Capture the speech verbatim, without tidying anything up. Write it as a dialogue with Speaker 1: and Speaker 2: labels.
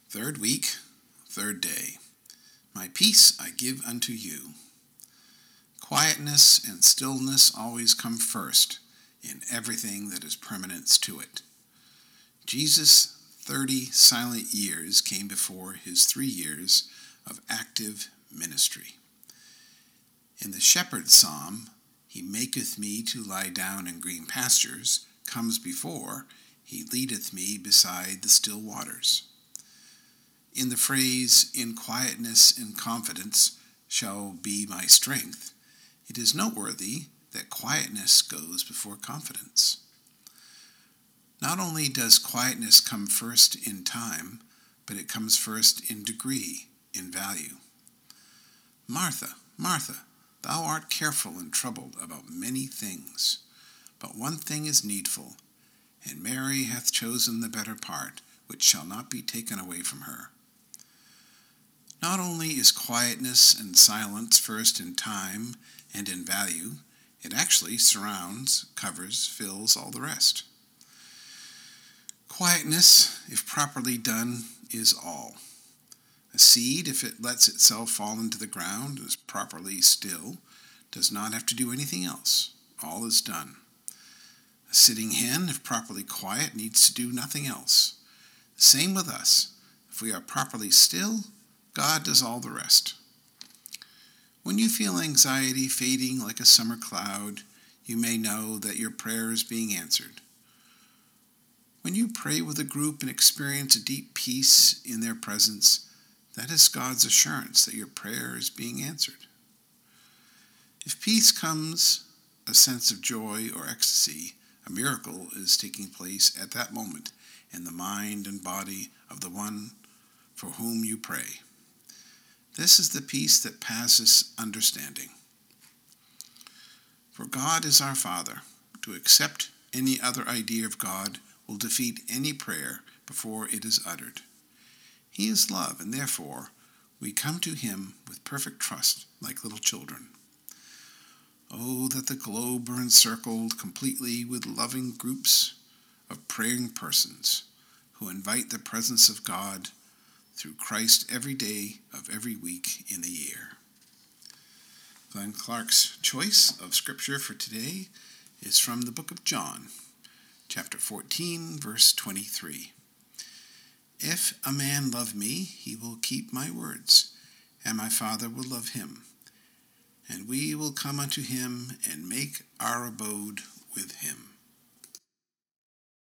Speaker 1: Third week, third day. My peace I give unto you. Quietness and stillness always come first in everything that is permanence to it. Jesus' thirty silent years came before his three years of active ministry. In the shepherd psalm, he maketh me to lie down in green pastures, comes before, he leadeth me beside the still waters. In the phrase, in quietness and confidence shall be my strength, it is noteworthy that quietness goes before confidence. Not only does quietness come first in time, but it comes first in degree, in value. Martha, Martha, thou art careful and troubled about many things, but one thing is needful, and Mary hath chosen the better part, which shall not be taken away from her. Not only is quietness and silence first in time and in value, it actually surrounds, covers, fills all the rest. Quietness, if properly done, is all. A seed, if it lets itself fall into the ground, is properly still, does not have to do anything else. All is done. A sitting hen, if properly quiet, needs to do nothing else. The same with us. If we are properly still, God does all the rest. When you feel anxiety fading like a summer cloud, you may know that your prayer is being answered. When you pray with a group and experience a deep peace in their presence, that is God's assurance that your prayer is being answered. If peace comes, a sense of joy or ecstasy, a miracle is taking place at that moment in the mind and body of the one for whom you pray. This is the peace that passes understanding. For God is our Father. To accept any other idea of God will defeat any prayer before it is uttered. He is love, and therefore we come to him with perfect trust like little children. Oh, that the globe were encircled completely with loving groups of praying persons who invite the presence of God through Christ every day of every week in the year. Glenn Clark's choice of scripture for today is from the book of John, chapter fourteen, verse twenty-three. If a man love me, he will keep my words, and my Father will love him, and we will come unto him and make our abode with him.